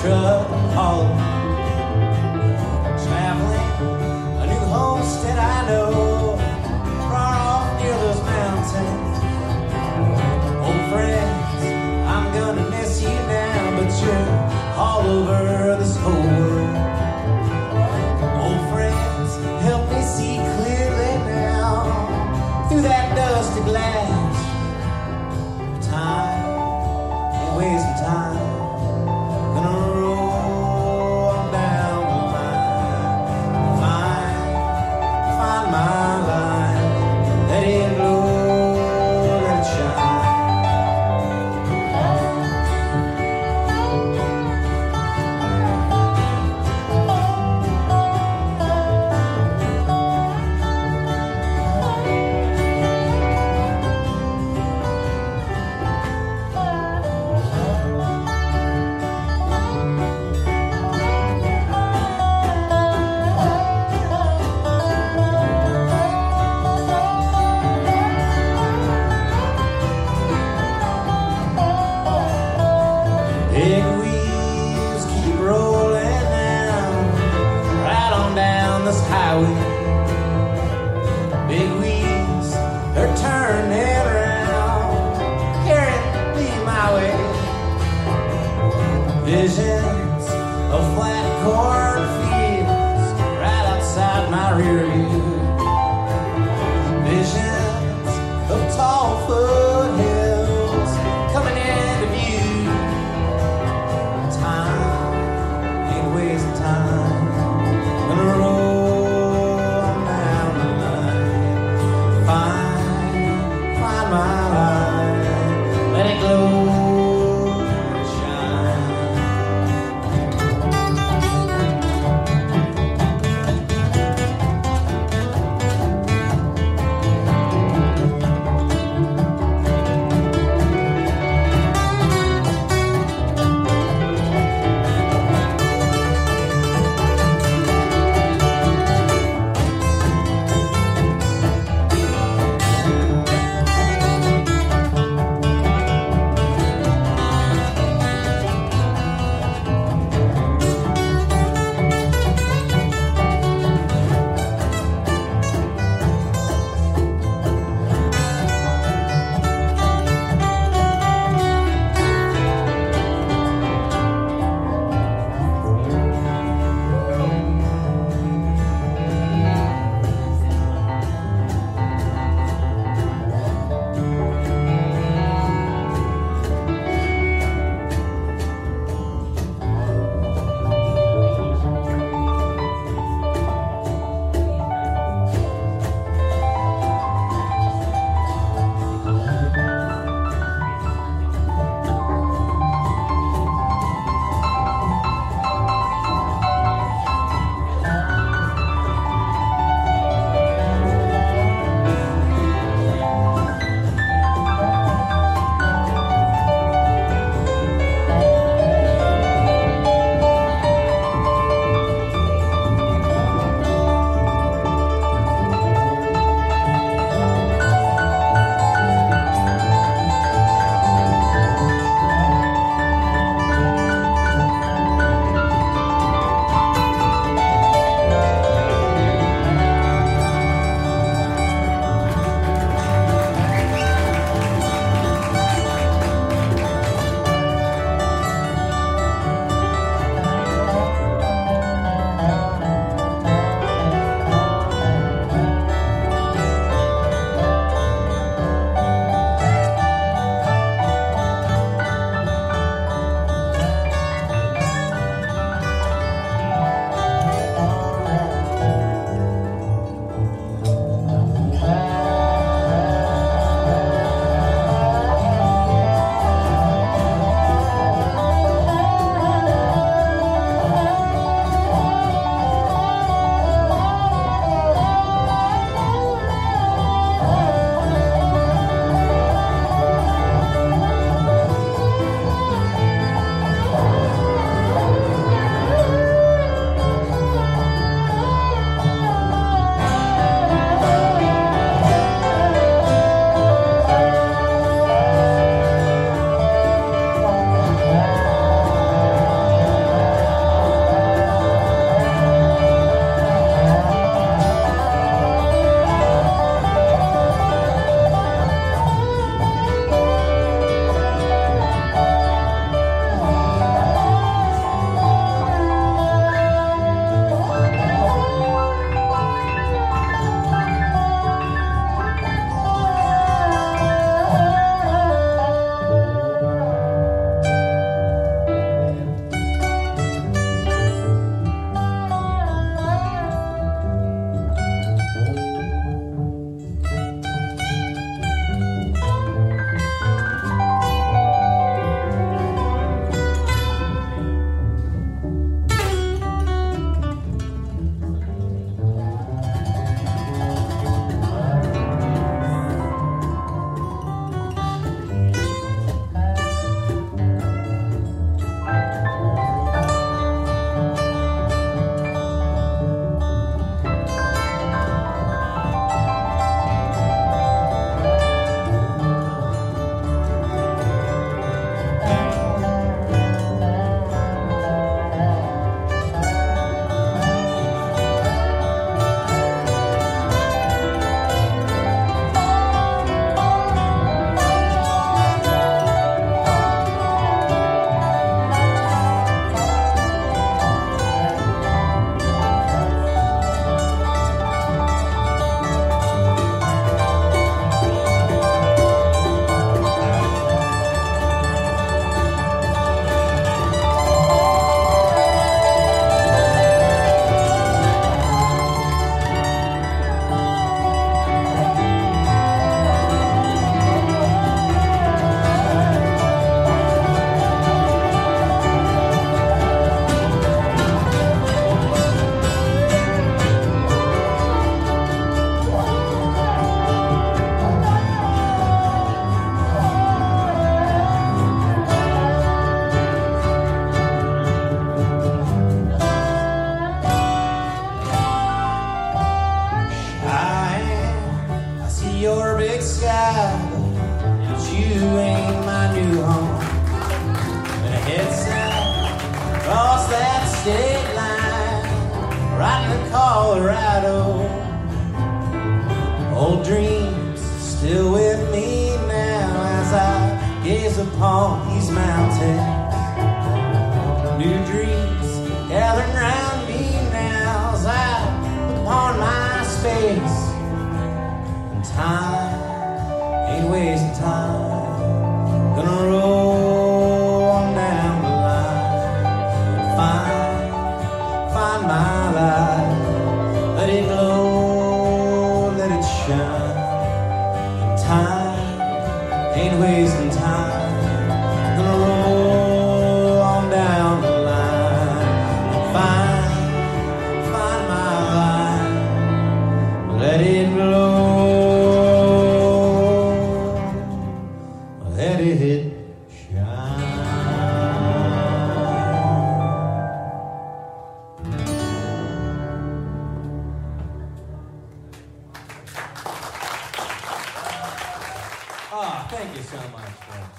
truck hauler, traveling a new homestead I know, far off near those mountains. Old friends, I'm gonna miss you now, but you're all over this whole world. Old friends, help me see clearly now through that dusty glass. Time ain't wasting time. Gonna roll down the line, find my line, let it glow, let it shine. Big wheels keep rolling down, right on down this highway. Big wheels are turning around, carrying me my way. Visions of flat cornfields right outside my rear view. Visions of tall foothills coming into view. Time ain't wasting time. Gonna roll down the line, find my line, let it glow and shine. state line, riding to Colorado. Old dreams still with me now as I gaze upon these mountains. New dreams gathering round me now as I look upon my space. And time ain't wasting time, gonna roll on down the line and find my light. Let it glow, let it shine. And time ain't wasting time, gonna roll on down the line and find my light. Let it glow. Let it shine. Thank you so much, friends.